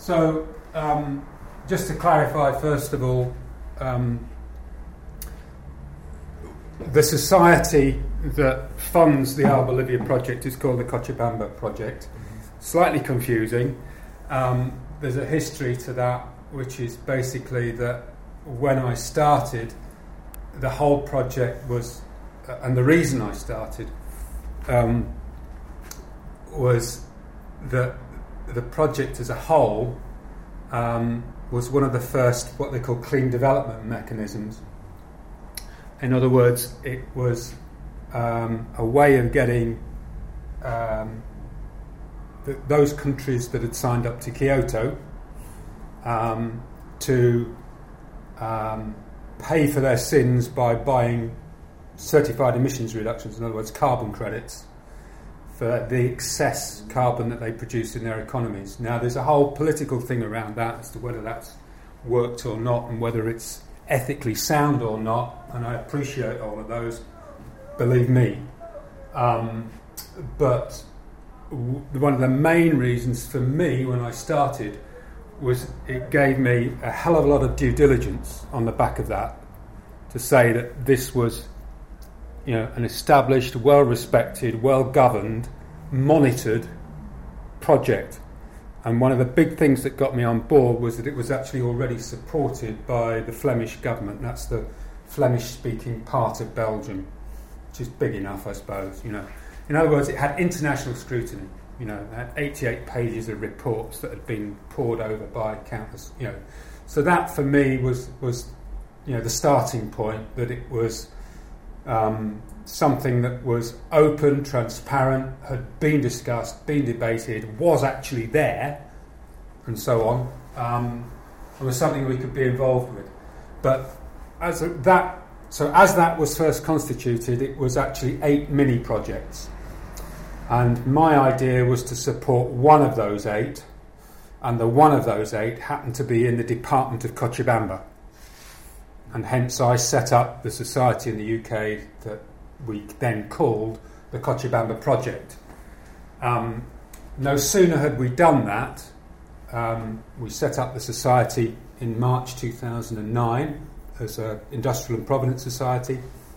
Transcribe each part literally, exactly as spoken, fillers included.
So, um, just to clarify, first of all, um, the society that funds the Al Bolivia project is called the Cochabamba Project. Slightly confusing. Um, there's a history to that, which is basically that when I started, the whole project was, uh, and the reason I started um, was that the project as a whole um, was one of the first what they call clean development mechanisms. In other words, it was um, a way of getting um, th- those countries that had signed up to Kyoto um, to um, pay for their sins by buying certified emissions reductions, in other words, carbon credits, for the excess carbon that they produce in their economies. Now, there's a whole political thing around that as to whether that's worked or not and whether it's ethically sound or not, and I appreciate all of those, believe me. Um, but w- one of the main reasons for me when I started was it gave me a hell of a lot of due diligence on the back of that to say that this was, you know, an established, well-respected, well-governed, monitored project. And one of the big things that got me on board was that it was actually already supported by the Flemish government. That's the Flemish-speaking part of Belgium, which is big enough, I suppose. You know, in other words, it had international scrutiny. You know, it had eighty-eight pages of reports that had been poured over by countless. You know, so that for me was was, you know, the starting point. That it was um, something that was open, transparent, had been discussed, been debated, was actually there, and so on. Um, it was something we could be involved with. But as a, that, so as that was first constituted, it was actually eight mini projects, and my idea was to support one of those eight, and the one of those eight happened to be in the department of Cochabamba, and hence I set up the society in the U K that we then called the Cochabamba Project. Um, no sooner had we done that, um, we set up the society in March two thousand nine as an Industrial and Provenance Society.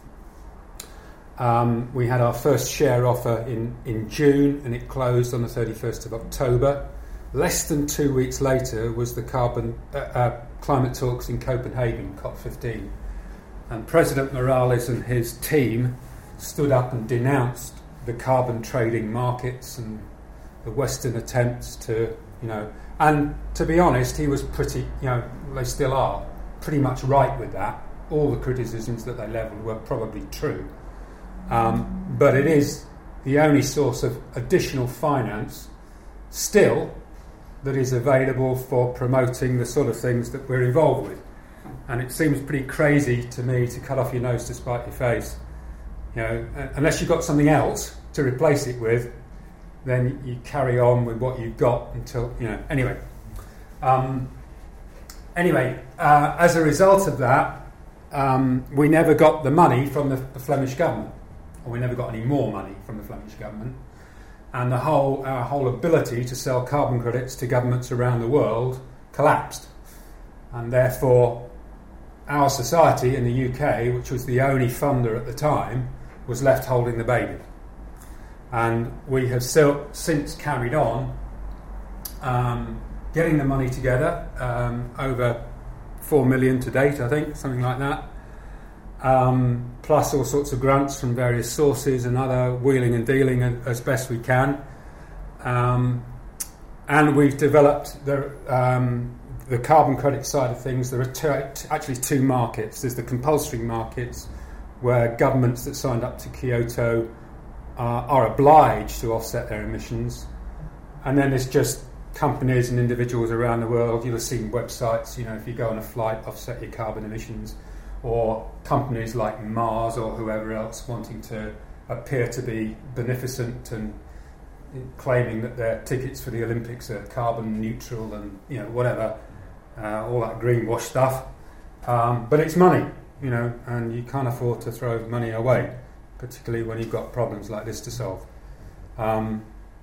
Um, we had our first share offer in, in June, and it closed on the thirty-first of October. Less than two weeks later was the carbon uh, uh, climate talks in Copenhagen, COP fifteen. And President Morales and his team stood up and denounced the carbon trading markets and the Western attempts to, you know, and to be honest, he was pretty, you know, they still are, pretty much right with that. All the criticisms that they levelled were probably true. Um, but it is the only source of additional finance still that is available for promoting the sort of things that we're involved with. And it seems pretty crazy to me to cut off your nose to spite your face. You know, unless you've got something else to replace it with, then you carry on with what you've got until, you know, anyway. Um, anyway, uh, as a result of that, um, we never got the money from the, the Flemish government, or we never got any more money from the Flemish government. And the whole our whole ability to sell carbon credits to governments around the world collapsed. And therefore, our society in the U K, which was the only funder at the time, was left holding the baby. And we have still, since carried on um, getting the money together, um, over four million to date, I think, something like that. Um, plus all sorts of grants from various sources and other wheeling and dealing as best we can. Um, and we've developed the, um, the carbon credit side of things. There are two, actually two markets. There's the compulsory markets, where governments that signed up to Kyoto uh, are obliged to offset their emissions. And then there's just companies and individuals around the world. You'll have seen websites, you know, if you go on a flight, offset your carbon emissions. Or companies like Mars or whoever else wanting to appear to be beneficent and claiming that their tickets for the Olympics are carbon neutral and, you know, whatever, uh, all that greenwash stuff. Um, but it's money, you know, and you can't afford to throw money away, particularly when you've got problems like this to solve. Um,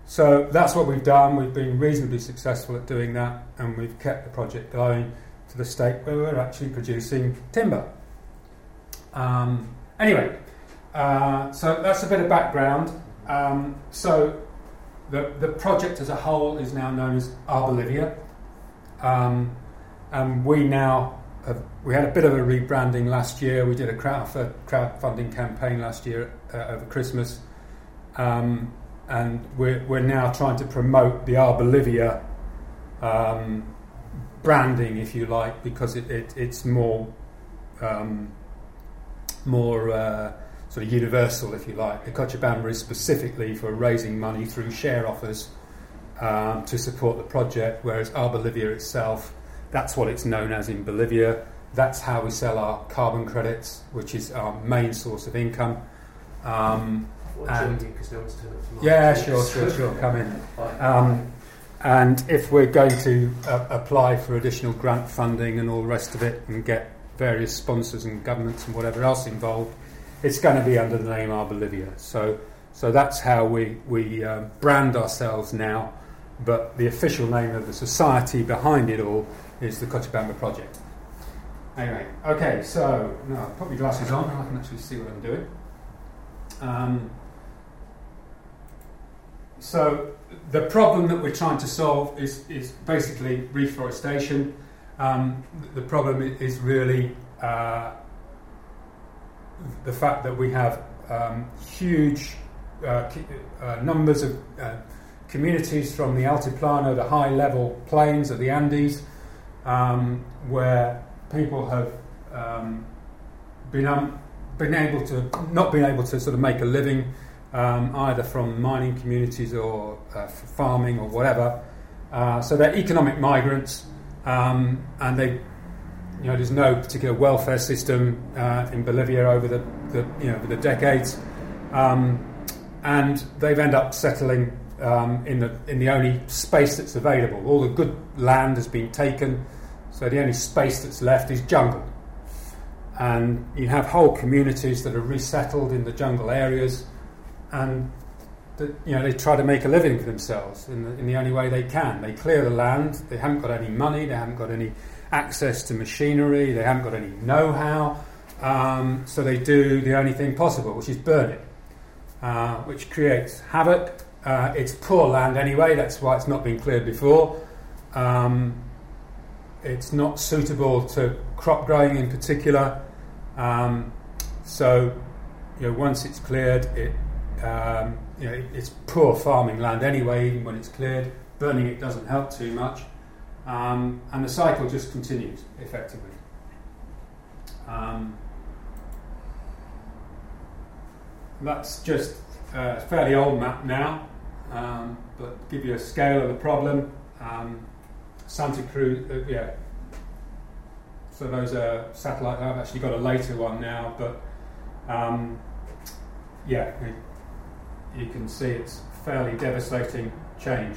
so that's what we've done. We've been reasonably successful at doing that, and we've kept the project going to the state where we're actually producing timber. Um, anyway, uh, so that's a bit of background. Um, so the the project as a whole is now known as Arbolivia, um, and we now have, we had a bit of a rebranding last year. We did a crowd crowdfunding campaign last year uh, over Christmas, um, and we're we're now trying to promote the Arbolivia um, branding, if you like, because it, it it's more um, more uh, sort of universal, if you like. The Cochabamba is specifically for raising money through share offers um, to support the project, whereas Arbolivia itself, that's what it's known as in Bolivia. That's how we sell our carbon credits, which is our main source of income. Um, and yeah, sure, sure, sure. Come in. Um, and if we're going to uh, apply for additional grant funding and all the rest of it, and get various sponsors and governments and whatever else involved, it's going to be under the name Arbolivia. So, so that's how we we uh, brand ourselves now. But the official name of the society behind it all is the Cochabamba Project. Anyway, okay, so now I'll put my glasses on and I can actually see what I'm doing. Um, so the problem that we're trying to solve is, is basically reforestation. Um, the problem is really uh, the fact that we have um, huge uh, uh, numbers of uh, communities from the Altiplano, the high-level plains of the Andes, um, where people have um, been um, been able to not been able to sort of make a living, um, either from mining communities or uh, farming or whatever. Uh, so they're economic migrants, um, and they, you know, there's no particular welfare system uh, in Bolivia over the, the you know over the decades, um, and they've ended up settling um, in the in the only space that's available. All the good land has been taken. So the only space that's left is jungle. And you have whole communities that are resettled in the jungle areas, and the, you know they try to make a living for themselves in the, in the only way they can. They clear the land. They haven't got any money. They haven't got any access to machinery. They haven't got any know-how. Um, so they do the only thing possible, which is burn it, uh, which creates havoc. Uh, it's poor land anyway. That's why it's not been cleared before. Um, It's not suitable to crop growing in particular. Um, so, you know, once it's cleared, it, um, you know, it, it's poor farming land anyway, even when it's cleared. Burning it doesn't help too much. Um, and the cycle just continues, effectively. Um, that's just a fairly old map now, um, but to give you a scale of the problem. Um, Santa Cruz, uh, yeah. So those are satellite. I've actually got a later one now, but um, yeah, you can see it's fairly devastating change.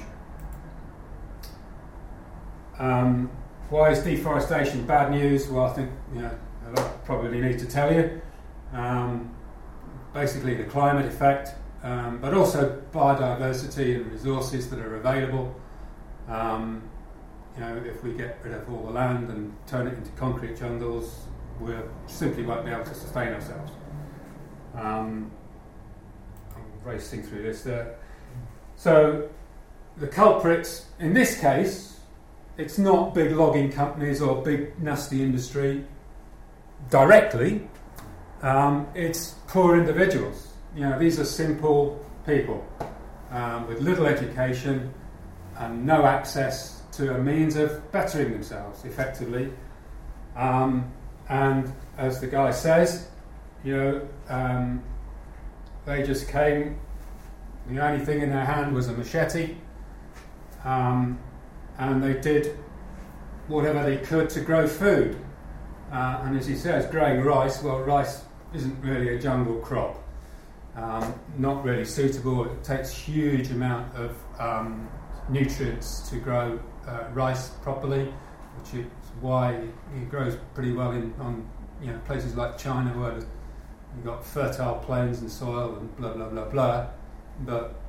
Um, why is deforestation bad news? Well, I think you know I probably need to tell you. Um, basically, the climate effect, um, but also biodiversity and resources that are available. Um, You know, if we get rid of all the land and turn it into concrete jungles, we simply won't be able to sustain ourselves. Um, I'm racing through this there. So, the culprits, in this case, it's not big logging companies or big nasty industry directly. Um, it's poor individuals. You know, these are simple people um, with little education and no access to a means of bettering themselves effectively, um, and as the guy says, you know, um, they just came. The only thing in their hand was a machete, um, and they did whatever they could to grow food. Uh, and as he says, growing rice. Well, rice isn't really a jungle crop. Um, not really suitable. It takes huge amount of um, nutrients to grow Uh, rice properly, which is why it grows pretty well in on you know places like China, where you've got fertile plains and soil and blah blah blah blah. But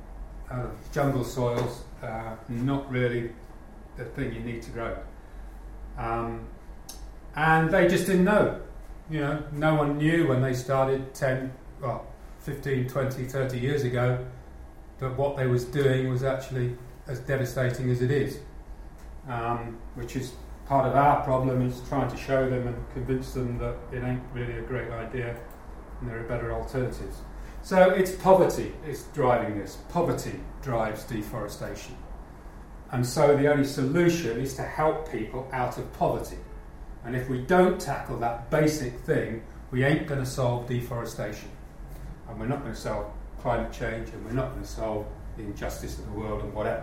out of jungle soils, uh, not really the thing you need to grow. Um, and they just didn't know. You know, no one knew when they started ten, well, fifteen, twenty, thirty years ago that what they was doing was actually as devastating as it is. Um, which is part of our problem, is trying to show them and convince them that it ain't really a great idea and there are better alternatives. So it's poverty is driving this. Poverty drives deforestation. And so the only solution is to help people out of poverty. And if we don't tackle that basic thing, we ain't going to solve deforestation. And we're not going to solve climate change, and we're not going to solve the injustice of the world and whatever.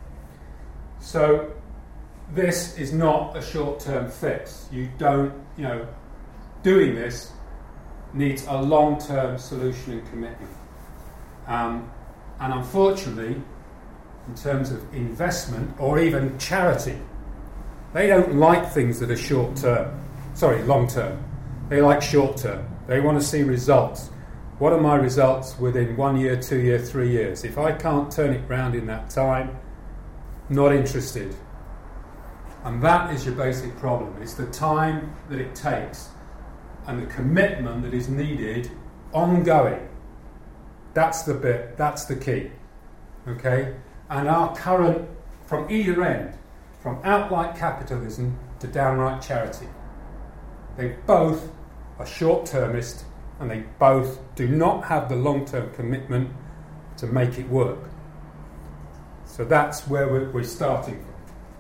So this is not a short-term fix. You don't, you know, doing this needs a long-term solution and commitment. Um, and unfortunately, in terms of investment or even charity, they don't like things that are short-term. Sorry, long-term. They like short-term. They want to see results. What are my results within one year, two year, three years? If I can't turn it round in that time, not interested. And that is your basic problem. It's the time that it takes and the commitment that is needed ongoing. That's the bit, that's the key. Okay? And our current, from either end, from outright capitalism to downright charity, they both are short-termist, and they both do not have the long-term commitment to make it work. So that's where we're, we're starting from.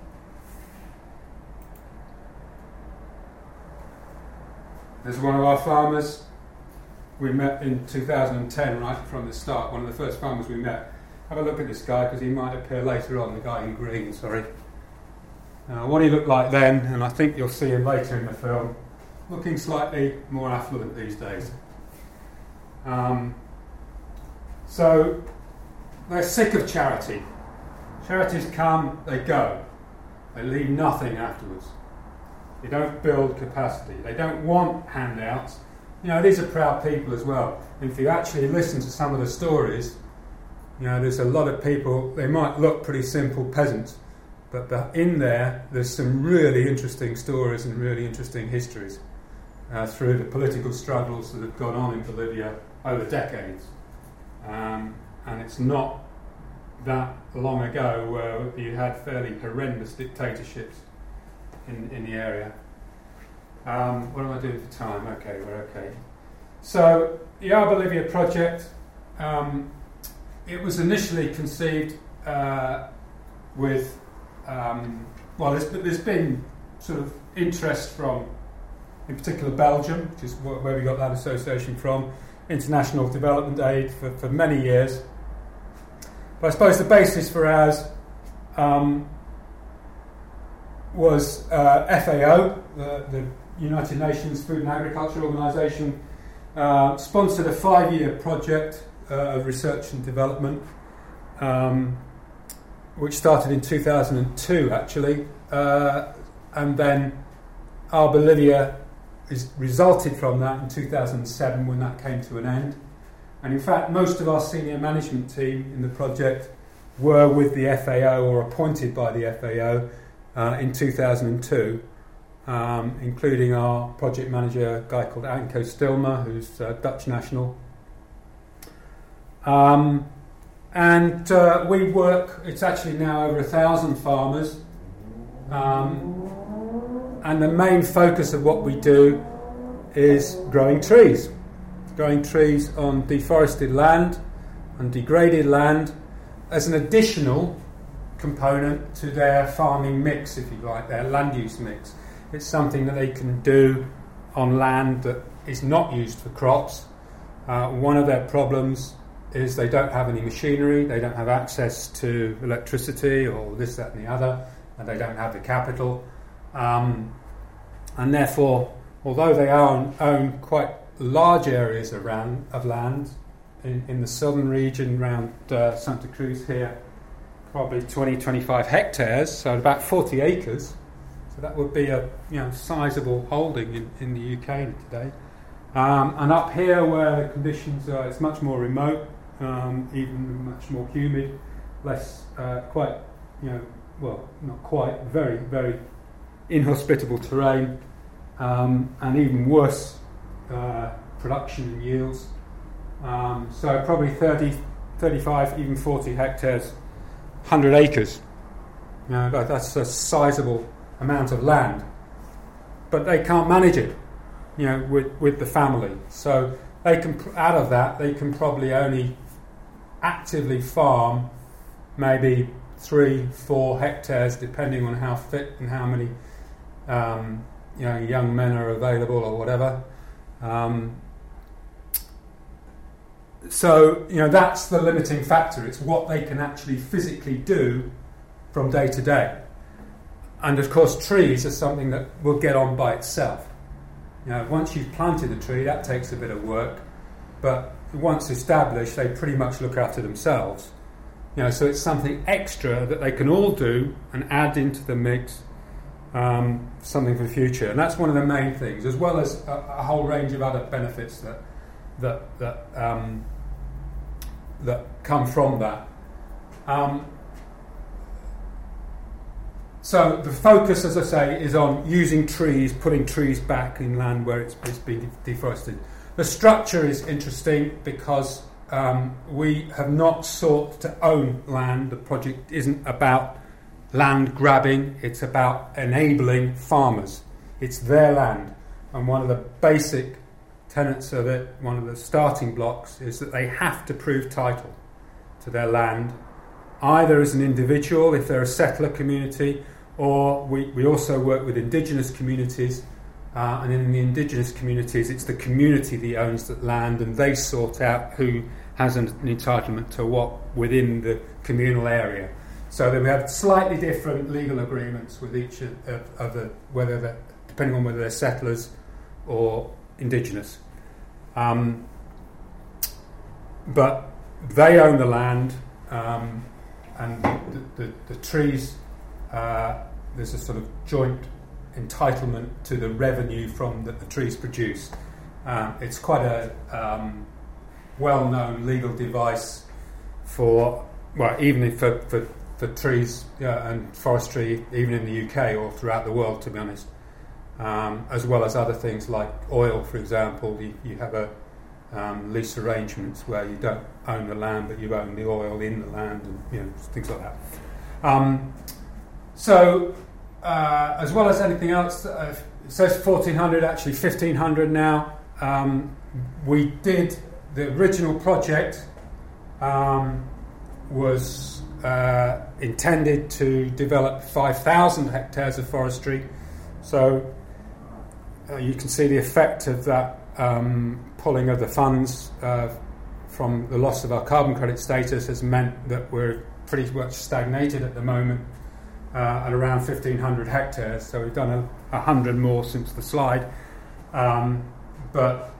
There's one of our farmers we met in two thousand ten, right from the start, one of the first farmers we met. Have a look at this guy, because he might appear later on, the guy in green, sorry. Uh, what he looked like then, and I think you'll see him later in the film, looking slightly more affluent these days. Um, so, they're sick of charity. Charities come, they go. They leave nothing afterwards. They don't build capacity. They don't want handouts. You know, these are proud people as well. If you actually listen to some of the stories, you know, there's a lot of people, they might look pretty simple peasants, but the, in there, there's some really interesting stories and really interesting histories uh, through the political struggles that have gone on in Bolivia over decades. Um, and it's not that long ago where you had fairly horrendous dictatorships in, in the area. Um, what am I doing for time? Okay, we're okay. So, the Our Bolivia project, um, it was initially conceived uh, with, um, well, there's, there's been sort of interest from, in particular, Belgium, which is where we got that association from, international development aid for, for many years. But I suppose the basis for ours um, was uh, F A O, the, the United Nations Food and Agriculture Organization, uh, sponsored a five-year project uh, of research and development, um, which started in two thousand two, actually, uh, and then Our Bolivia is resulted from that in two thousand seven when that came to an end. And in fact, most of our senior management team in the project were with the F A O or appointed by the F A O uh, in two thousand two, um, including our project manager, a guy called Anko Stilmer, who's uh, Dutch national. Um, and uh, we work, it's actually now over a thousand farmers. Um, and the main focus of what we do is growing trees. growing trees on deforested land and degraded land as an additional component to their farming mix, if you like, their land use mix. It's something that they can do on land that is not used for crops. Uh, one of their problems is they don't have any machinery, they don't have access to electricity or this, that and the other, and they don't have the capital. Um, and therefore, although they own, own quite large areas around of land in, in the southern region around uh, Santa Cruz here, probably twenty, twenty-five hectares, so about forty acres. So that would be a you know sizable holding in, in the U K today. Um, and up here where the conditions are, it's much more remote, um, even much more humid. less, uh, quite, you know, well, not quite, very, very inhospitable terrain, um, and even worse uh, production and yields. Um, so probably thirty, thirty-five, even forty hectares, one hundred acres. You know, that, that's a sizable amount of land. But they can't manage it, you know, with, with the family. So they can, out of that, they can probably only actively farm maybe three, four hectares, depending on how fit and how many um, you know, young men are available or whatever. Um, so, you know, that's the limiting factor. It's what they can actually physically do from day to day. And of course, trees are something that will get on by itself. You know, once you've planted a tree, that takes a bit of work, but once established, they pretty much look after themselves. You know, so it's something extra that they can all do and add into the mix, um, something for the future. And that's one of the main things, as well as a, a whole range of other benefits that that that um, that come from that. Um, so the focus, as I say, is on using trees, putting trees back in land where it's, it's been deforested. The structure is interesting because um, we have not sought to own land. The project isn't about land grabbing, it's about enabling farmers. It's their land. And one of the basic tenets of it, one of the starting blocks, is that they have to prove title to their land, either as an individual, if they're a settler community, or we, we also work with indigenous communities. Uh, and in the indigenous communities, it's the community that owns that land, and they sort out who has an, an entitlement to what within the communal area. So then we have slightly different legal agreements with each of, of, of the, whether they're, depending on whether they're settlers or indigenous. Um, but they own the land, um, and the, the, the trees. Uh, there's a sort of joint entitlement to the revenue from that the trees produce. Um, it's quite a um, well-known legal device for, well, even if for, for, for trees uh, and forestry, even in the U K or throughout the world, to be honest, um, as well as other things like oil, for example. You, you have a um, lease arrangements where you don't own the land, but you own the oil in the land, and you know, things like that. Um, so. Uh, as well as anything else, uh, it says fourteen hundred, actually fifteen hundred now. Um, we did, the original project um, was uh, intended to develop five thousand hectares of forestry. So uh, you can see the effect of that um, pulling of the funds uh, from the loss of our carbon credit status has meant that we're pretty much stagnated at the moment. Uh, at around fifteen hundred hectares, so we've done a, a hundred more since the slide, um, but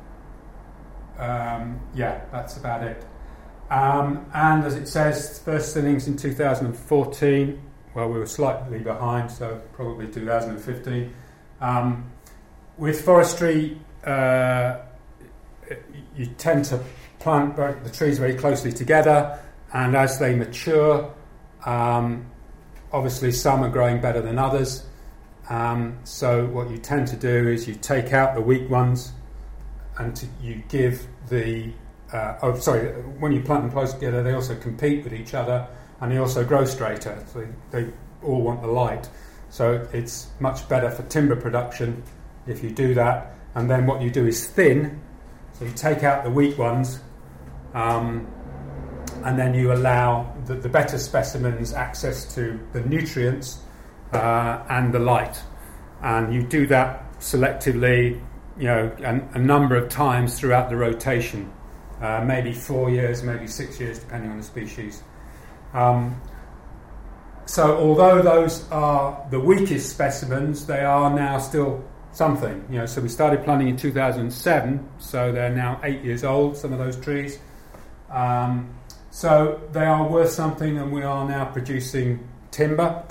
um, yeah, that's about it. Um, and as it says, first innings in two thousand fourteen. Well, we were slightly behind, so probably two thousand fifteen. Um, with forestry, uh, you tend to plant the trees very closely together, and as they mature, um, obviously, some are growing better than others. Um, so what you tend to do is you take out the weak ones, and to, you give the... Uh, oh, sorry, when you plant them close together, they also compete with each other, and they also grow straighter. So they, they all want the light. So it's much better for timber production if you do that. And then what you do is thin. So you take out the weak ones, um, and then you allow the, the better specimens access to the nutrients uh, and the light. And you do that selectively, you know, a, a number of times throughout the rotation, uh, maybe four years, maybe six years, depending on the species. Um, so although those are the weakest specimens, they are now still something. You know, so we started planting in two thousand seven, so they're now eight years old, some of those trees. Um, So they are worth something, and we are now producing timber.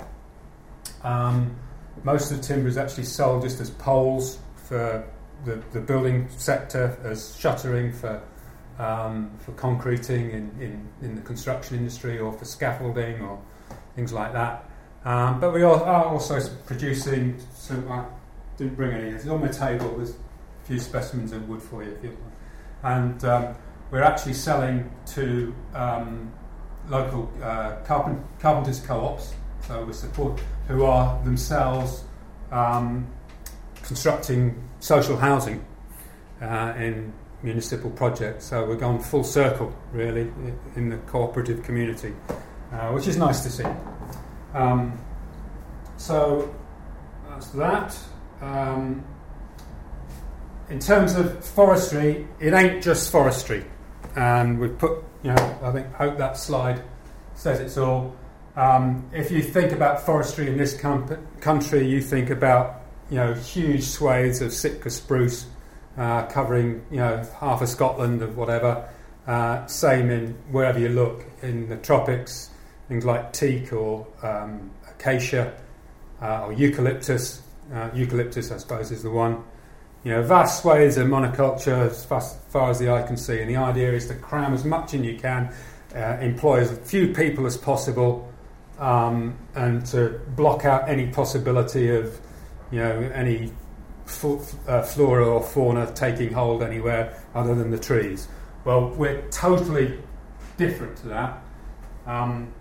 Um, most of the timber is actually sold just as poles for the, the building sector, as shuttering for um, for concreting in, in, in the construction industry or for scaffolding or things like that. Um, but we are also producing some. I didn't bring any. It's on my table. There's a few specimens of wood for you, if you want. And um, we're actually selling to um, local uh, carpent- carpenters co-ops. So we support who are themselves um, constructing social housing uh, in municipal projects. So we're going full circle, really, in the cooperative community, uh, which is nice to see. Um, so that's that. Um, in terms of forestry, it ain't just forestry, and we've put, you know, I think, hope that slide says it's all. Um, if you think about forestry in this com- country, you think about, you know, huge swathes of Sitka spruce uh, covering, you know, half of Scotland or whatever. Uh, same in wherever you look in the tropics. Things like teak or um, acacia uh, or eucalyptus. Uh, eucalyptus, I suppose, is the one. You know, vast swathes of monoculture as far, as far as the eye can see. And the idea is to cram as much in you can, uh, employ as few people as possible, um, and to block out any possibility of, you know, any f- uh, flora or fauna taking hold anywhere other than the trees. Well, we're totally different to that. Um,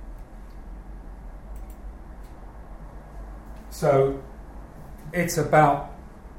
So it's about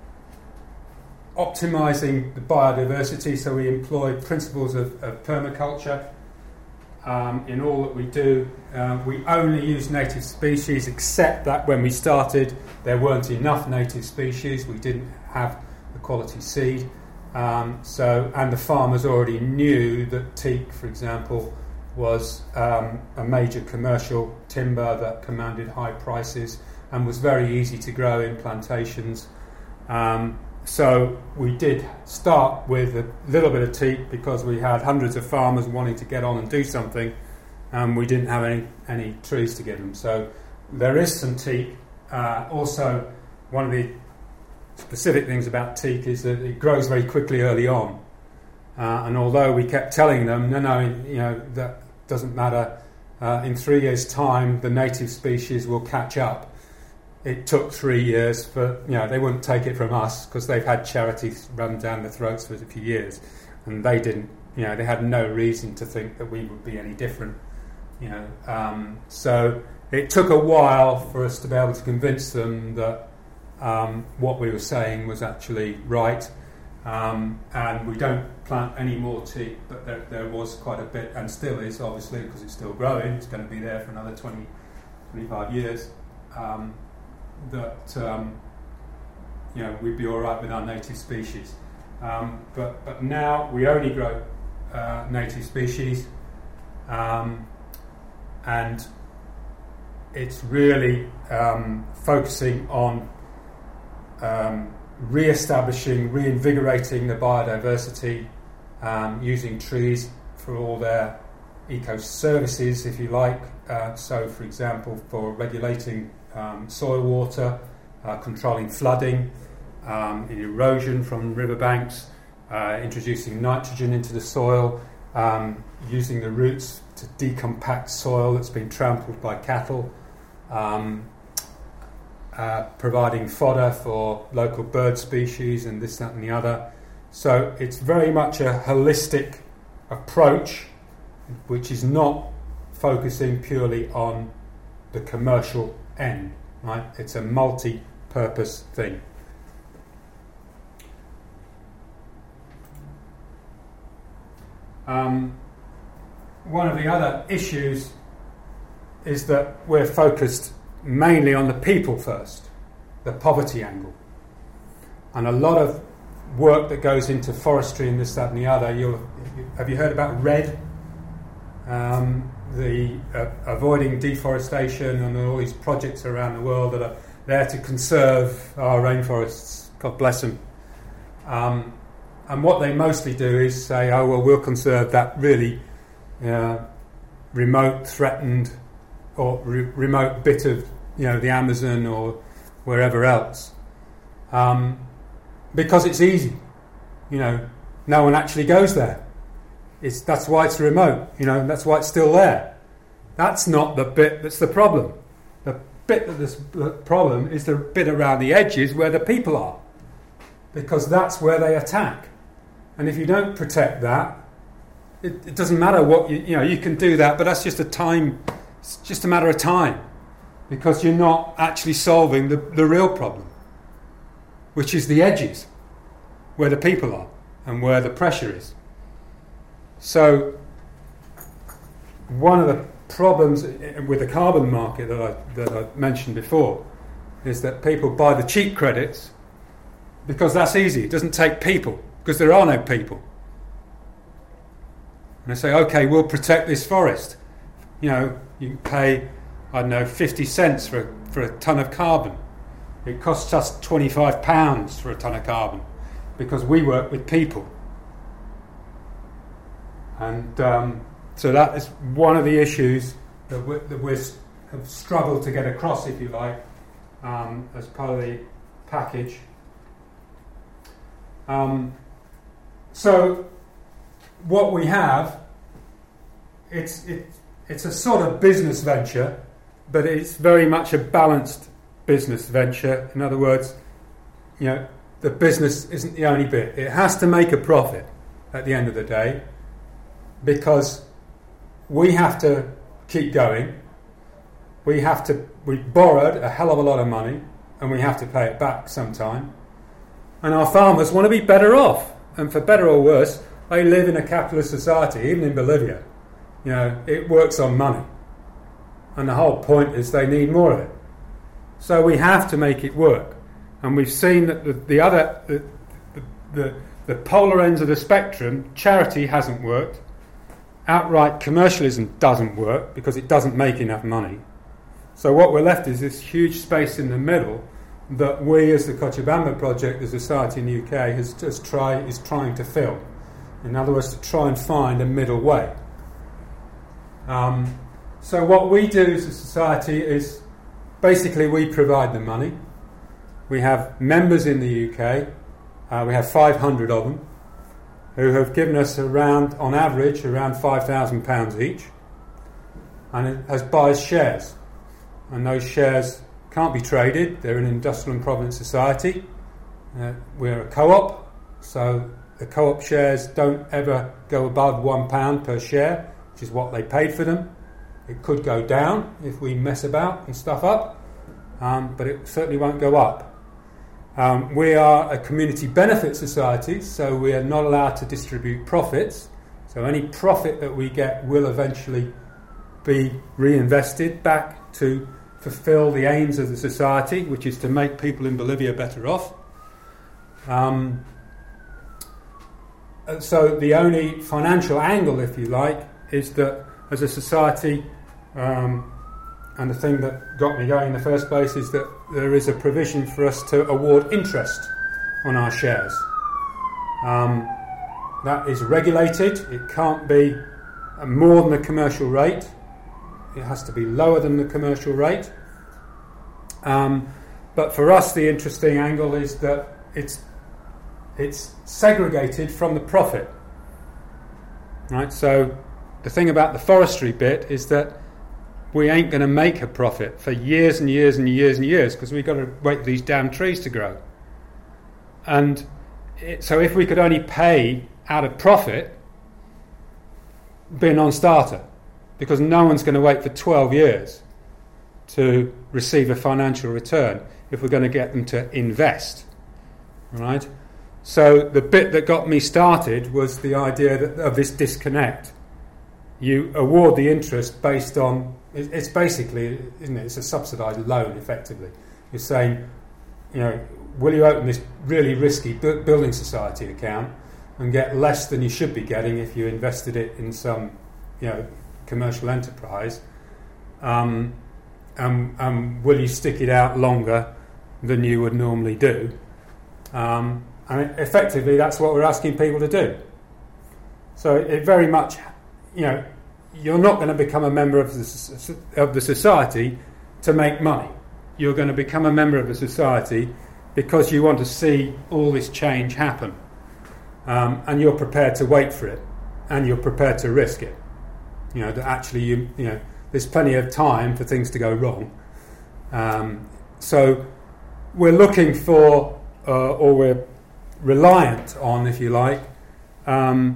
optimising the biodiversity, so we employ principles of, of permaculture um, in all that we do. Um, we only use native species, except that when we started there weren't enough native species, we didn't have the quality seed. Um, so, and the farmers already knew that teak, for example, was um, a major commercial timber that commanded high prices and was very easy to grow in plantations. Um, so we did start with a little bit of teak because we had hundreds of farmers wanting to get on and do something, and we didn't have any, any trees to give them. So there is some teak. Uh, also, one of the specific things about teak is that it grows very quickly early on. Uh, and although we kept telling them, no, no, you know, that doesn't matter. Uh, in three years' time, the native species will catch up. It took three years for, you know, they wouldn't take it from us because they've had charities run down their throats for a few years, and they didn't, you know, they had no reason to think that we would be any different, you know. Um, so it took a while for us to be able to convince them that um, what we were saying was actually right. Um, and we don't plant any more teak, but there, there was quite a bit, and still is, obviously, because it's still growing. It's going to be there for another twenty, twenty-five years. Um, that um, you know, we'd be all right with our native species, um, but but now we only grow uh, native species, um, and it's really um, focusing on um, re-establishing, reinvigorating the biodiversity, um, using trees for all their eco-services, if you like. Uh, so, for example, for regulating Um, soil water, uh, controlling flooding, um, erosion from riverbanks, uh, introducing nitrogen into the soil, um, using the roots to decompact soil that's been trampled by cattle, um, uh, providing fodder for local bird species and this, that and the other. So it's very much a holistic approach, which is not focusing purely on the commercial end, right? It's a multi-purpose thing. Um, one of the other issues is that we're focused mainly on the people first, the poverty angle, and a lot of work that goes into forestry and this, that, and the other. You'll have you heard about REDD? Um, the uh, avoiding deforestation and all these projects around the world that are there to conserve our rainforests. God bless them. Um, and what they mostly do is say, oh, well, we'll conserve that really uh, remote, threatened, or re- remote bit of, you know, the Amazon or wherever else. Um, because it's easy. You know, no one actually goes there. It's, that's why it's remote, you know, and that's why it's still there. That's not the bit that's the problem. The bit that's the problem is the bit around the edges where the people are, because that's where they attack. And if you don't protect that, it, it doesn't matter what you, you know. You can do that, but that's just a time. It's just a matter of time, because you're not actually solving the, the real problem, which is the edges, where the people are and where the pressure is. So, one of the problems with the carbon market that I that I mentioned before is that people buy the cheap credits because that's easy. It doesn't take people, because there are no people. And they say, okay, we'll protect this forest. You know, you can pay, I don't know, fifty cents for a, for a ton of carbon. It costs us twenty-five pounds for a ton of carbon, because we work with people. And um, so that is one of the issues that we that we have struggled to get across, if you like, um, as part of the package. Um, so what we have, it's it, it's a sort of business venture, but it's very much a balanced business venture. In other words, you know, the business isn't the only bit. It has to make a profit at the end of the day, because we have to keep going. We have to. We borrowed a hell of a lot of money, and we have to pay it back sometime. And our farmers want to be better off, and for better or worse, they live in a capitalist society. Even in Bolivia, you know, it works on money, and the whole point is they need more of it. So we have to make it work, and we've seen that the, the other, the, the, the, the polar ends of the spectrum, charity hasn't worked. Outright commercialism doesn't work because it doesn't make enough money. So what we're left is this huge space in the middle that we, as the Cochabamba Project, the society in the U K, has just try is trying to fill. In other words, to try and find a middle way. Um, so what we do as a society is basically we provide the money. We have members in the U K. Uh, we have five hundred of them, who have given us around, on average, around five thousand pounds each, and it has buys shares. And those shares can't be traded. They're an industrial and provident society. Uh, we're a co-op, so the co-op shares don't ever go above one pound per share, which is what they paid for them. It could go down if we mess about and stuff up, um, but it certainly won't go up. Um, we are a community benefit society, so we are not allowed to distribute profits. So any profit that we get will eventually be reinvested back to fulfill the aims of the society, which is to make people in Bolivia better off. Um, and so the only financial angle, if you like, is that as a society, um, and the thing that got me going in the first place is that there is a provision for us to award interest on our shares. Um, that is regulated. It can't be more than the commercial rate. It has to be lower than the commercial rate. Um, but for us, the interesting angle is that it's it's segregated from the profit. Right. So the thing about the forestry bit is that we ain't going to make a profit for years and years and years and years, because we've got to wait for these damn trees to grow. And it, so if we could only pay out of profit, it'd be a non-starter, because no one's going to wait for twelve years to receive a financial return if we're going to get them to invest. Right? So the bit that got me started was the idea that, of this disconnect. You award the interest based on, it's basically, isn't it, it's a subsidised loan, effectively. You're saying, you know, will you open this really risky bu- building society account and get less than you should be getting if you invested it in some, you know, commercial enterprise? Um, and, and will you stick it out longer than you would normally do? Um, and effectively, that's what we're asking people to do. So it very much, you know, you're not going to become a member of the, of the society to make money. You're going to become a member of the society because you want to see all this change happen. Um, and you're prepared to wait for it. and you're prepared to risk it. You know, that actually you you know there's plenty of time for things to go wrong. Um, so we're looking for, uh, or we're reliant on, if you like, um,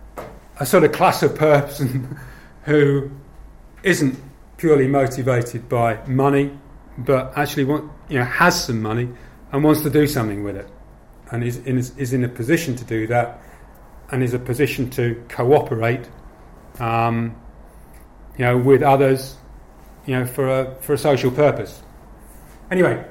a sort of class of person who isn't purely motivated by money, but actually want, you know, has some money and wants to do something with it, and is in, is in a position to do that, and is a position to cooperate, um, you know, with others, you know, for a for a social purpose. Anyway,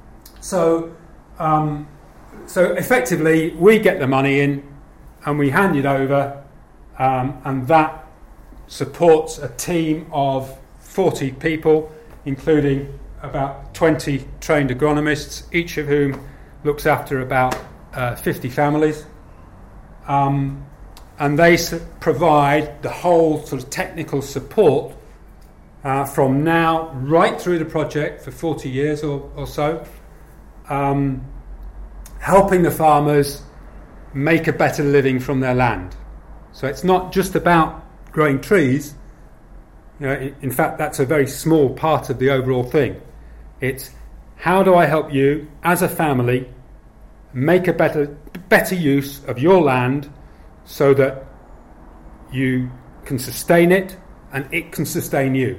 so um, so effectively we get the money in and we hand it over, um, and that supports a team of forty people, including about twenty trained agronomists, each of whom looks after about uh, fifty families. Um, and they su- provide the whole sort of technical support uh, from now right through the project for forty years or, or so, um, helping the farmers make a better living from their land. So it's not just about growing trees. You know, in, in fact, that's a very small part of the overall thing. It's how do I help you as a family make a better better use of your land so that you can sustain it and it can sustain you.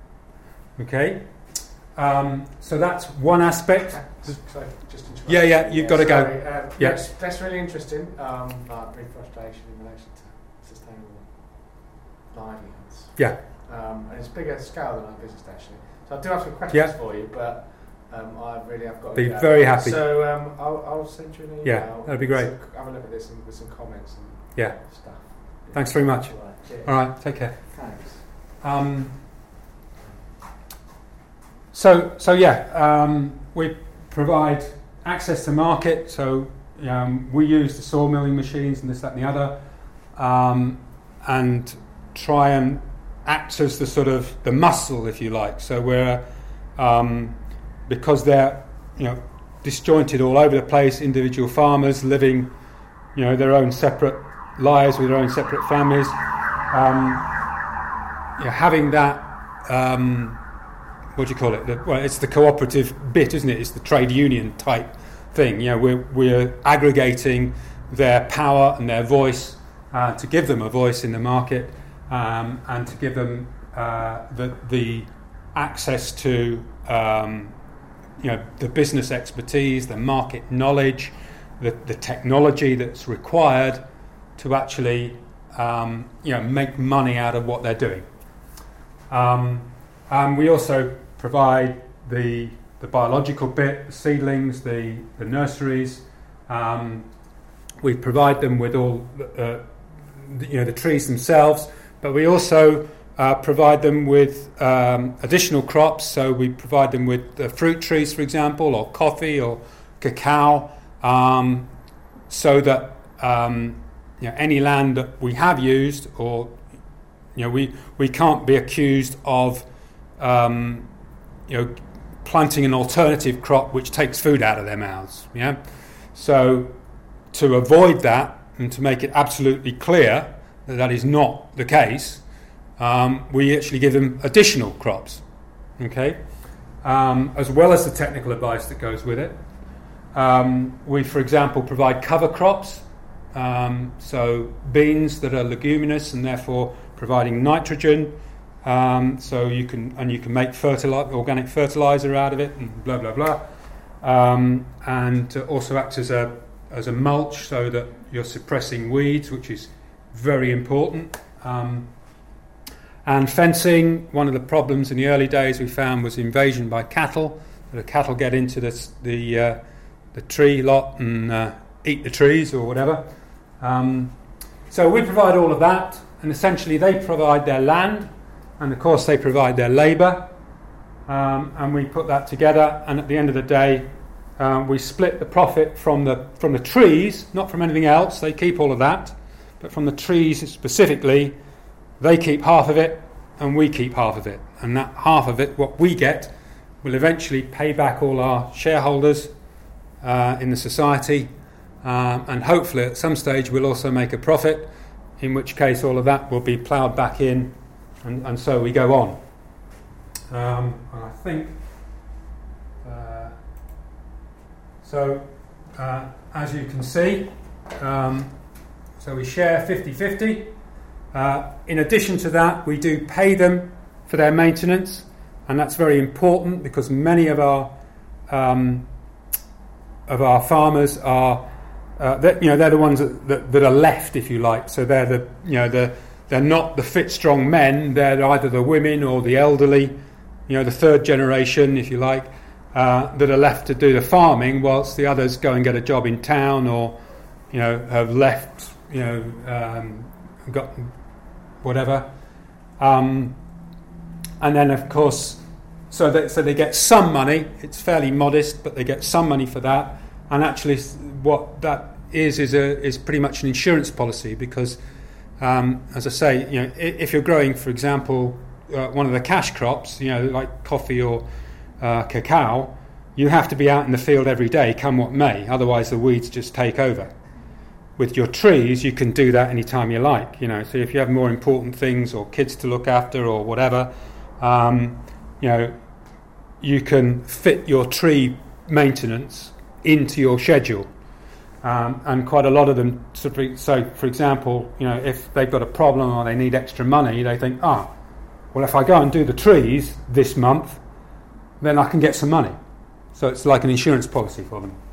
Okay? Um, so that's one aspect. Sorry, just interrupt. Yeah, yeah, you've yeah, got to sorry. go. Uh, Yeah. that's, that's really interesting. Um, but very frustration in relation to sustainable livelihoods. Yeah. Um, and it's bigger scale than our business actually. So I do have some questions Yeah. for you, but um, I really have got Be to go. very happy. So um, I'll, I'll send you an email. Yeah, that'd be great. with some- have a look at this and with some comments and Yeah. stuff. Thanks very much. All right, cheers. All right, take care. Thanks. Um, so, so yeah, um, we provide access to market. So um, we use the sawmilling machines and this, that, and the other, um, and try and act as the sort of the muscle, if you like. So we're um, because they're you know disjointed all over the place, individual farmers living you know their own separate lives with their own separate families. Um, you know, having that, um, what do you call it? The, well, it's the cooperative bit, isn't it? It's the trade union type thing. You know, we're we're aggregating their power and their voice uh, to give them a voice in the market, um, and to give them uh, the the access to um, you know the business expertise, the market knowledge, the the technology that's required to actually um, you know make money out of what they're doing. Um, and we also provide the the biological bit, the seedlings, the the nurseries. Um, we provide them with all uh, the, you know the trees themselves, but we also uh, provide them with um, additional crops. So we provide them with uh, fruit trees, for example, or coffee or cacao, um, so that um, you know, any land that we have used, or you know, we we can't be accused of um, you know planting an alternative crop which takes food out of their mouths. Yeah, so to avoid that and to make it absolutely clear that that is not the case, um, we actually give them additional crops. Okay, um, as well as the technical advice that goes with it. Um, we, for example, provide cover crops. Um, so beans that are leguminous and therefore providing nitrogen, um, so you can and you can make fertili- organic fertilizer out of it, and blah blah blah, um, and uh, also acts as a as a mulch, so that you're suppressing weeds, which is very important. Um, and fencing. One of the problems in the early days we found was invasion by cattle. The cattle get into the the, uh, the tree lot and uh, eat the trees or whatever. Um, so we provide all of that, and essentially they provide their land, and of course they provide their labour, um, and we put that together, and at the end of the day um, we split the profit from the from the trees, not from anything else. They keep all of that, but from the trees specifically, they keep half of it and we keep half of it, and that half of it, what we get, will eventually pay back all our shareholders uh, in the society. Um, and hopefully at some stage we'll also make a profit in which case all of that will be ploughed back in, and, and so we go on. Um, and I think uh, so. Uh, as you can see, um, so we share fifty-fifty. Uh, in addition to that, we do pay them for their maintenance, and that's very important because many of our um, of our farmers are, uh, you know, they're the ones that, that, that are left, if you like. So they're the, you know, the they're not the fit, strong men. They're either the women or the elderly, you know, the third generation, if you like, uh, that are left to do the farming, whilst the others go and get a job in town, or, you know, have left, you know, um, got whatever. Um, and then, of course, so that so they get some money. It's fairly modest, but they get some money for that. And actually, what that is is a is pretty much an insurance policy, because, um, as I say, you know, if you're growing, for example, uh, one of the cash crops, you know, like coffee or uh, cacao, you have to be out in the field every day, come what may. Otherwise, the weeds just take over. With your trees, you can do that anytime you like, you know. So if you have more important things or kids to look after or whatever, um, you know, you can fit your tree maintenance into your schedule. Um, and quite a lot of them, so for example, you know, if they've got a problem or they need extra money, they think, ah, oh, well, if I go and do the trees this month, then I can get some money. So it's like an insurance policy for them.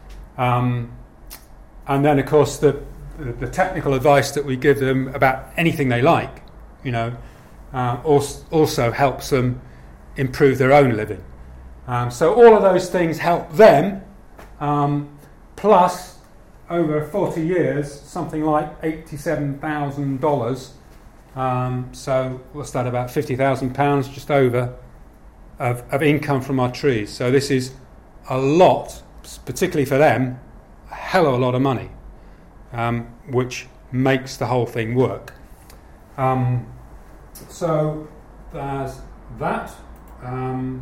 Um, And then, of course, the, the technical advice that we give them about anything they like, you know, uh, also, also helps them improve their own living. Um, so all of those things help them. Um, plus, over forty years, something like eighty-seven thousand dollars. Um, so what's that? About fifty thousand pounds, just over, of, of income from our trees. So this is a lot, particularly for them. A hell of a lot of money, um, which makes the whole thing work. Um, so there's that. Um,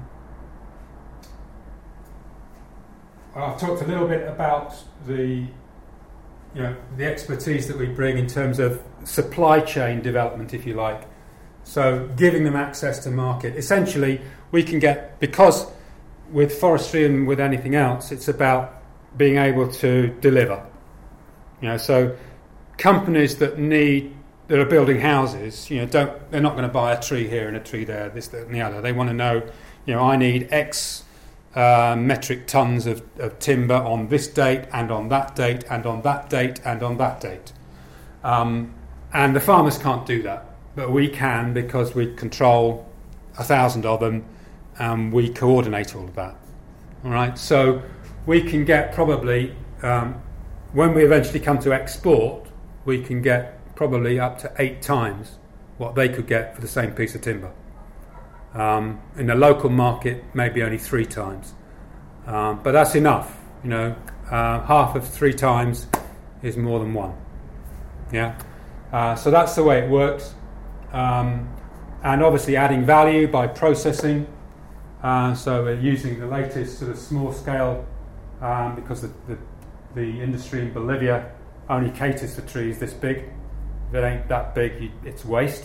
I've talked a little bit about the, you know, the expertise that we bring in terms of supply chain development, if you like. So giving them access to market. Essentially, we can get, because with forestry and with anything else, it's about being able to deliver. You know, so companies that need that are building houses, you know, don't they're not going to buy a tree here and a tree there, this, that, and the other. They want to know, you know, I need X uh, metric tons of, of timber on this date and on that date and on that date and on that date. Um, and the farmers can't do that, but we can, because we control a thousand of them, and we coordinate all of that. All right, so we can get probably, um, when we eventually come to export, we can get probably up to eight times what they could get for the same piece of timber. Um, in the local market, maybe only three times. Um, but that's enough, you know. Uh, half of three times is more than one. Yeah. Uh, so that's the way it works. Um, and obviously adding value by processing. Uh, so we're using the latest sort of small scale, Um, because the, the the industry in Bolivia only caters for trees this big. If it ain't that big, you, it's waste.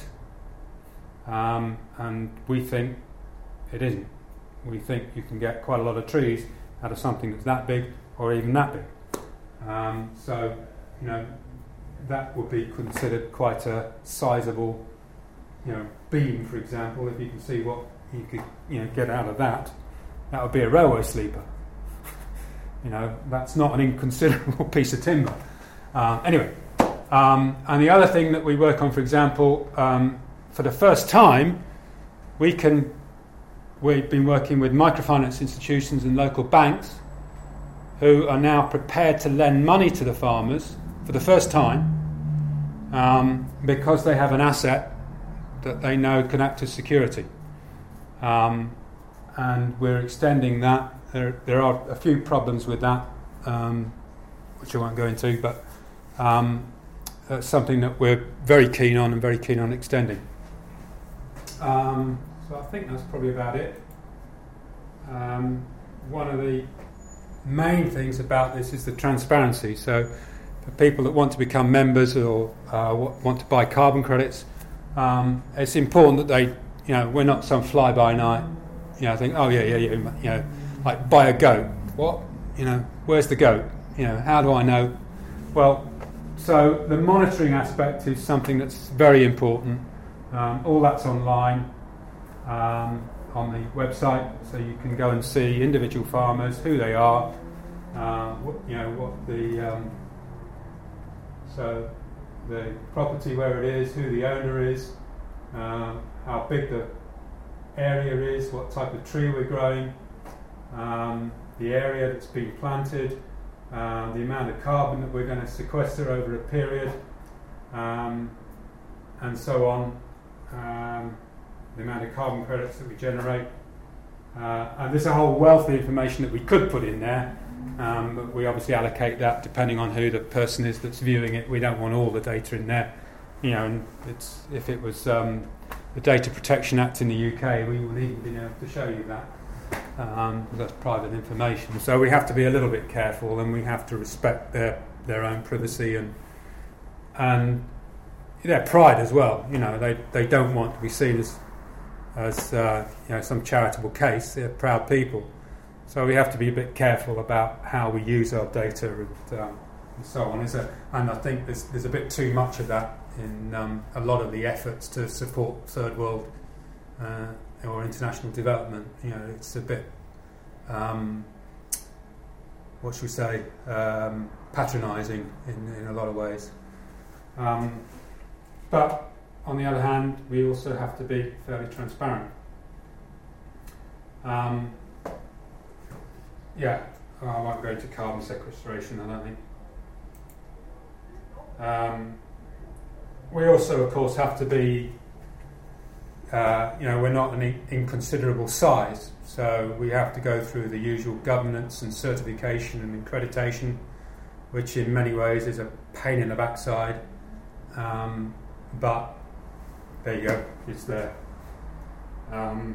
Um, and we think it isn't. We think you can get quite a lot of trees out of something that's that big or even that big. Um, so, you know, that would be considered quite a sizable, you know, beam, for example. If you can see what you could, you know, get out of that, that would be a railway sleeper. You know, that's not an inconsiderable piece of timber. Um, anyway, um, and the other thing that we work on, for example, um, for the first time, we can, we've been working with microfinance institutions and local banks who are now prepared to lend money to the farmers for the first time, um, because they have an asset that they know can act as security. Um, and we're extending that. There, there are a few problems with that, um, which I won't go into, but um, that's something that we're very keen on and very keen on extending. Um, so I think that's probably about it. Um, one of the main things about this is the transparency. So for people that want to become members or uh, want to buy carbon credits, um, it's important that they, you know, we're not some fly-by-night, you know, think, oh yeah, yeah, yeah, you know, like buy a goat. What? You know, where's the goat? You know, how do I know? Well, so the monitoring aspect is something that's very important. Um, all that's online um, on the website, so you can go and see individual farmers, who they are, uh, what, you know, what the um, so the property where it is, who the owner is, uh, how big the area is, what type of tree we're growing, um, the area that's been planted, uh, the amount of carbon that we're going to sequester over a period, um, and so on, um, the amount of carbon credits that we generate. Uh, and there's a whole wealth of information that we could put in there, um, but we obviously allocate that depending on who the person is that's viewing it. We don't want all the data in there, you know. And it's, if it was um, the Data Protection Act in the U K, we would even be able to show you that. Um, that's private information, so we have to be a little bit careful, and we have to respect their their own privacy and and their pride as well. You know, they they don't want to be seen as as uh, you know, some charitable case. They're proud people, so we have to be a bit careful about how we use our data and, um, and so on. Is a, and I think there's there's a bit too much of that in um, a lot of the efforts to support third world uh, or international development. You know, it's a bit um, what should we say, um, patronising in, in a lot of ways. Um, but on the other hand, we also have to be fairly transparent. Um, yeah, I won't go into carbon sequestration, I don't think. Um, we also, of course, have to be, uh, you know, we're not an in- inconsiderable size, so we have to go through the usual governance and certification and accreditation, which in many ways is a pain in the backside. Um, but there you go, it's there. Um,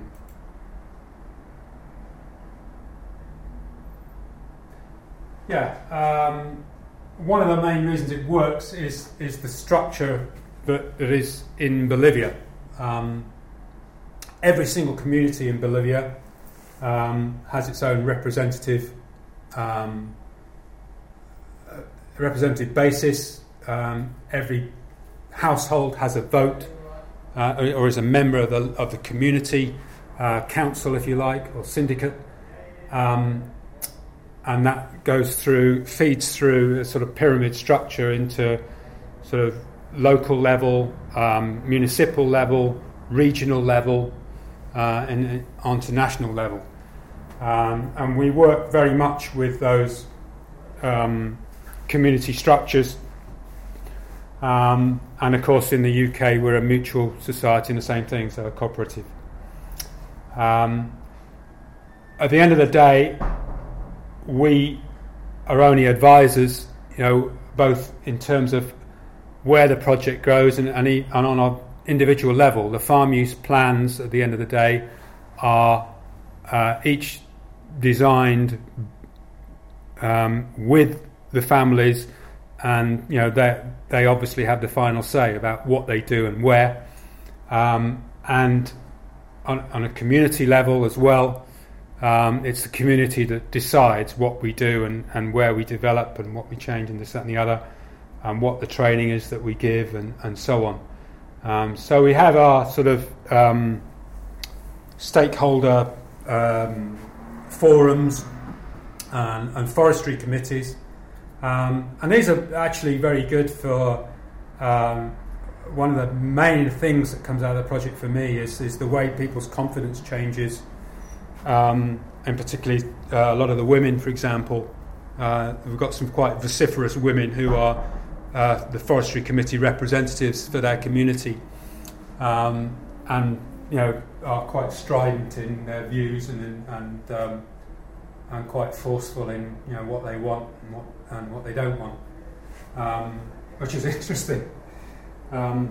yeah, um, one of the main reasons it works is is the structure that, that is in Bolivia. Um, every single community in Bolivia um, has its own representative um, uh, representative basis. Um, every household has a vote. Uh, or, or is a member of the of the community uh, council, if you like, or syndicate, um, and that goes through, feeds through a sort of pyramid structure into sort of local level, um, municipal level, regional level, uh, and, and onto national level. Um, and we work very much with those um, community structures. Um, and of course in the U K we're a mutual society and the same thing, so a cooperative. Um, at the end of the day, we are only advisors, you know, both in terms of where the project grows and, and, e- and on an individual level. The farm use plans at the end of the day are uh, each designed um, with the families, and you know they they obviously have the final say about what they do and where, um, and on, on a community level as well, um, it's the community that decides what we do and, and where we develop and what we change and this, that and the other, and what the training is that we give and, and so on. Um, so we have our sort of um, stakeholder um, forums and, and forestry committees. Um, and these are actually very good for um, one of the main things that comes out of the project for me is, is the way people's confidence changes, um, and particularly uh, a lot of the women, for example. Uh, we've got some quite vociferous women who are uh, the forestry committee representatives for their community, um, and you know are quite strident in their views and and um, and quite forceful in you know what they want and what and what they don't want, um, which is interesting. Um,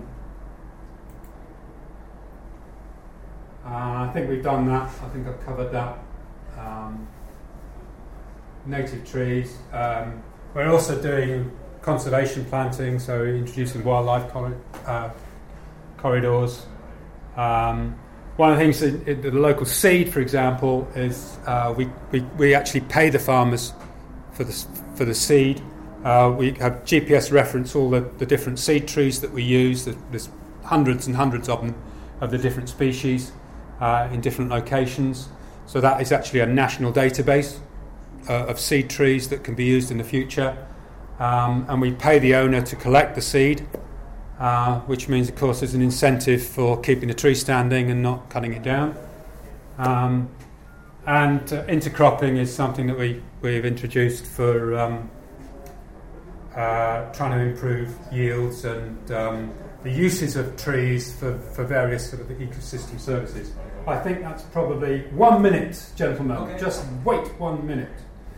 uh, I think we've done that. I think I've covered that. Um, native trees. Um, we're also doing conservation planting, so introducing wildlife corri- uh, corridors. Um, one of the things in, in the local seed, for example, is uh, we, we we actually pay the farmers for the for the seed. Uh, we have G P S reference all the, the different seed trees that we use. There's hundreds and hundreds of them, of the different species uh, in different locations. So that is actually a national database uh, of seed trees that can be used in the future. Um, and we pay the owner to collect the seed, uh, which means, of course, there's an incentive for keeping the tree standing and not cutting it down. Um, and uh, intercropping is something that we, we've introduced for um, uh, trying to improve yields and um, the uses of trees for, for various sort of ecosystem services. I think that's probably one minute, gentlemen. Okay. Just wait one minute.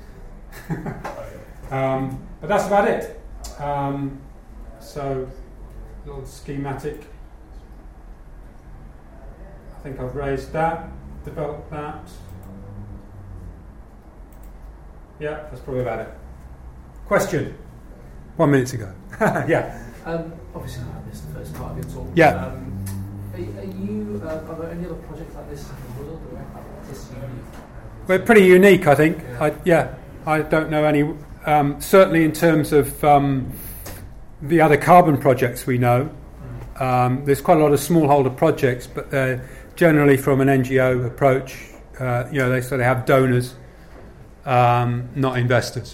um, but that's about it. Um, so, a little schematic. I think I've raised that, developed that. Yeah, that's probably about it. Question? One minute to go. Yeah. Um, obviously, I missed the first part of your talk. Yeah. Um, are, are you? Uh, are there any other projects like this in the world, or are this unique? We're pretty unique, I think. Yeah. I, yeah. I don't know any. Um, certainly, in terms of um, the other carbon projects we know, um, there's quite a lot of smallholder projects, but they're generally from an N G O approach. Uh, you know, they so they have donors, um, not investors,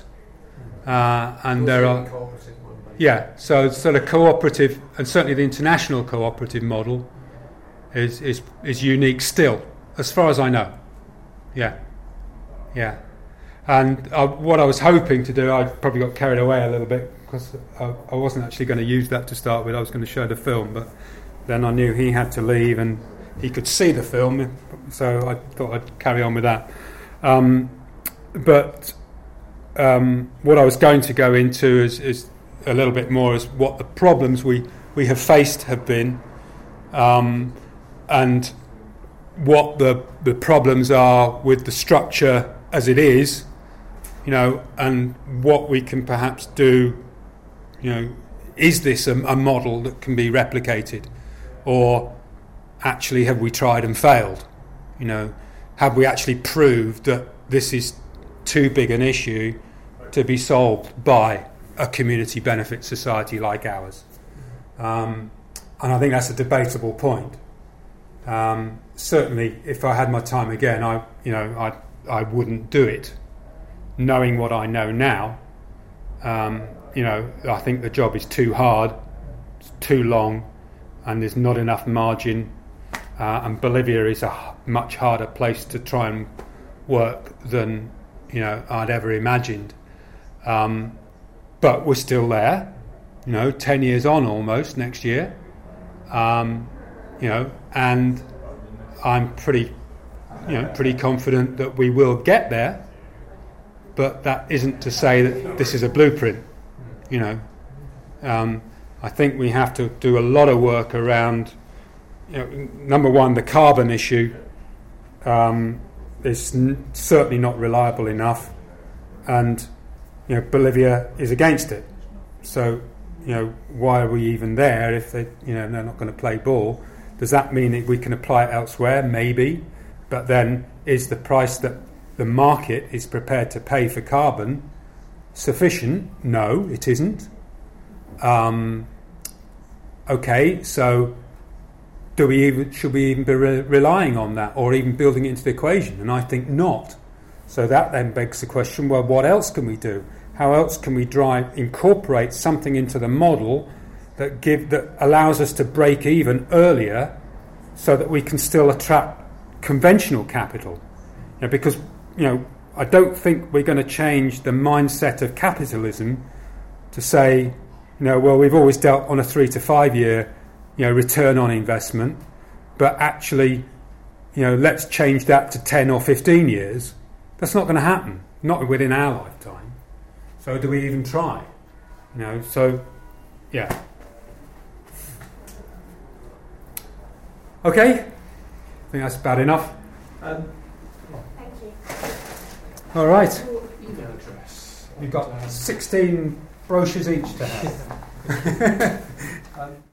uh, and there are. Yeah, so sort of cooperative, and certainly the international cooperative model is is is unique still, as far as I know. Yeah, yeah. And uh, what I was hoping to do, I probably got carried away a little bit because I, I wasn't actually going to use that to start with. I was going to show the film, but then I knew he had to leave and he could see the film, so I thought I'd carry on with that. Um, but um, what I was going to go into is, is a little bit more is what the problems we, we have faced have been, um, and what the the problems are with the structure as it is, you know, and what we can perhaps do. You know, is this a, a model that can be replicated, or actually have we tried and failed? You know, have we actually proved that this is too big an issue to be solved by a community benefit society like ours? Um, and I think that's a debatable point. Um, certainly, if I had my time again, I, you know, I I wouldn't do it. Knowing what I know now, um, you know, I think the job is too hard, it's too long, and there's not enough margin. Uh, and Bolivia is a h- much harder place to try and work than, you know, I'd ever imagined. Um, But we're still there, you know, ten years on almost next year, um, you know, and I'm pretty, you know, pretty confident that we will get there. But that isn't to say that this is a blueprint, you know. Um, I think we have to do a lot of work around, you know, number one, the carbon issue um, is n- certainly not reliable enough, and you know, Bolivia is against it. So, you know, why are we even there if they, you know, they're not going to play ball? Does that mean that we can apply it elsewhere? Maybe. But then is the price that the market is prepared to pay for carbon sufficient? No, it isn't. Um, okay, so do we even, should we even be re- relying on that or even building it into the equation? And I think not. So that then begs the question, well, what else can we do? How else can we drive, incorporate something into the model that give that allows us to break even earlier so that we can still attract conventional capital? You know, because, you know, I don't think we're going to change the mindset of capitalism to say, you know, well, we've always dealt on a three to five year, you know, return on investment, but actually, you know, let's change that to ten or fifteen years. That's not going to happen, not within our lifetime. So do we even try? You know, so, yeah. Okay, I think that's about enough. Um, Thank you. All right. your email address. We've got sixteen brochures each to have. um,